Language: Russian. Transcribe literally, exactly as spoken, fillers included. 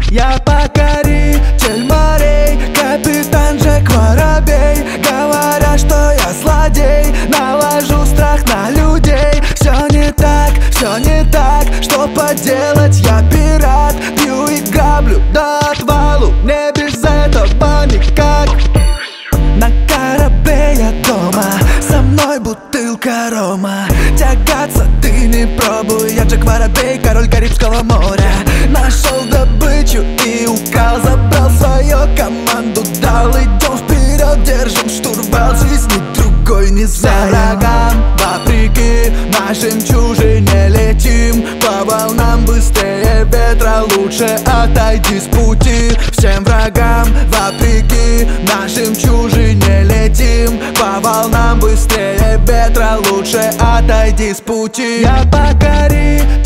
Я покоритель морей, капитан Джек Воробей. Говорят, что я злодей, навожу страх на людей. Все не так, все не так, что поделать, я пират. Пью и граблю до отвалу, не без этого никак. На корабле я дома, со мной бутылка рома. Тягаться ты не пробуй, я Джек Воробей, король Карибского моря. Нашел добычу и укал, забрал свою команду, дал. Идем вперед, держим штурвал, жизни другой не знаю. Врагам вопреки, на жемчужине летим, по волнам быстрее ветра, лучше отойди с пути. Всем врагам вопреки, на жемчужине летим, по волнам быстрее ветра, лучше отойди с пути. Я покоритель